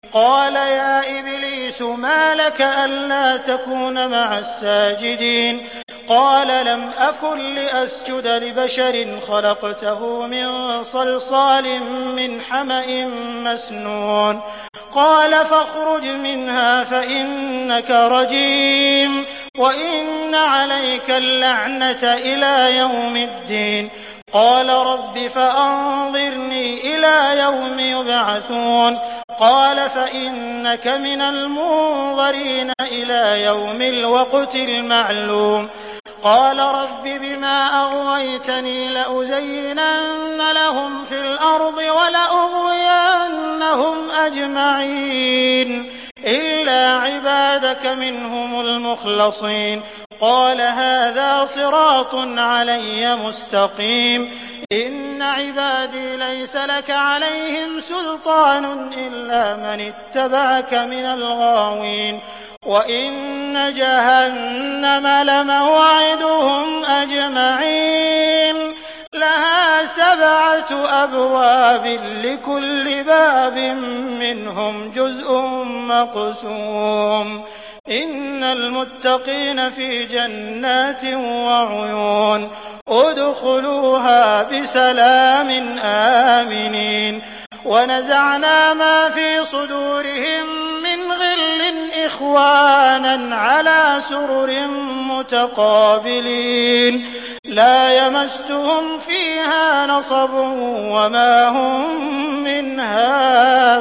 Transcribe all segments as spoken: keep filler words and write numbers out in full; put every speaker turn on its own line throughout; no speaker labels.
قال يا إبليس ما لك ألا تكون مع الساجدين قال لم أكن لأسجد لبشر خلقته من صلصال من حمأ مسنون قال فاخرج منها فإنك رجيم وإن عليك اللعنة إلى يوم الدين قال رب فأنظرني إلى يوم يبعثون قال فإنك من المنظرين إلى يوم الوقت المعلوم قال رب بما أغويتني لأزينن لهم في الأرض ولأغوينهم أجمعين إلا عبادك منهم المخلصين قال هذا صراط علي مستقيم إن عبادي ليس لك عليهم سلطان إلا من اتبعك من الغاوين وإن جهنم لموعدهم أجمعين لها سبعة أبواب لكل باب منهم جزء مقسوم إن المتقين في جنات وعيون ادخلوها بسلام آمنين ونزعنا ما في صدورهم من غل إخوانا على سرر متقابلين لا يمسهم فيها نصب وما هم منها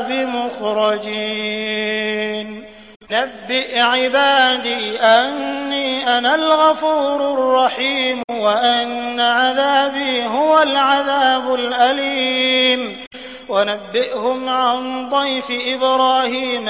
بمخرجين نبئ عبادي أني أنا الغفور الرحيم وأن عذابي هو العذاب الأليم ونبئهم عن ضيف إبراهيم